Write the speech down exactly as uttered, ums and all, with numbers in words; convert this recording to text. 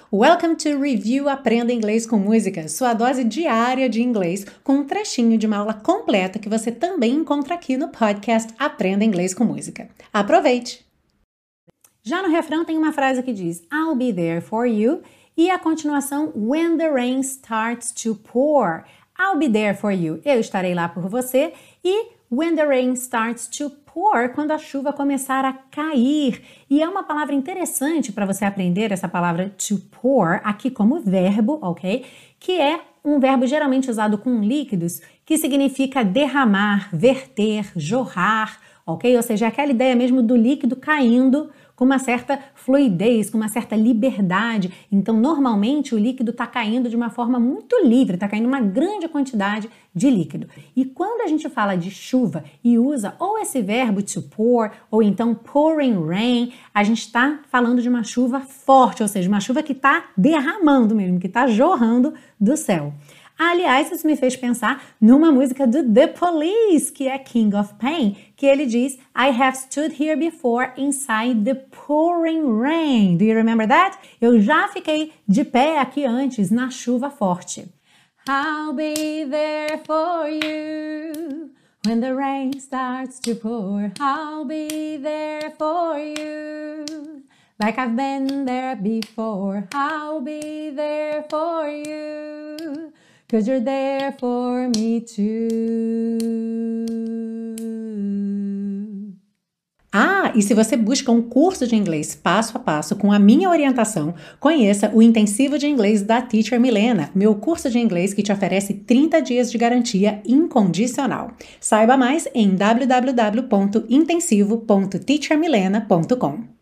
Welcome to Review Aprenda Inglês com Música, sua dose diária de inglês com um trechinho de uma aula completa que você também encontra aqui no podcast Aprenda Inglês com Música. Aproveite! Já no refrão tem uma frase que diz I'll be there for you e a continuação When the rain starts to pour. I'll be there for you. Eu estarei lá por você e When the rain starts to pour, quando a chuva começar a cair. E é uma palavra interessante para você aprender essa palavra to pour aqui como verbo, ok? Que é um verbo geralmente usado com líquidos, que significa derramar, verter, jorrar, ok? Ou seja, é aquela ideia mesmo do líquido caindo com uma certa fluidez, com uma certa liberdade. Então, normalmente, o líquido está caindo de uma forma muito livre, está caindo uma grande quantidade de líquido. E quando a gente fala de chuva e usa ou esse verbo to pour, ou então pouring rain, a gente está falando de uma chuva forte, ou seja, uma chuva que está derramando mesmo, que está jorrando do céu. Aliás, isso me fez pensar numa música do The Police, que é King of Pain, que ele diz I have stood here before inside the pouring rain. Do you remember that? Eu já fiquei de pé aqui antes na chuva forte. I'll be there for you when the rain starts to pour. I'll be there for you like I've been there before. I'll be there for you. 'Cause you're there for me too. Ah, e se você busca um curso de inglês passo a passo com a minha orientação, conheça o Intensivo de Inglês da Teacher Milena, meu curso de inglês que te oferece trinta dias de garantia incondicional. Saiba mais em w w w ponto intensivo ponto teacher milena ponto com.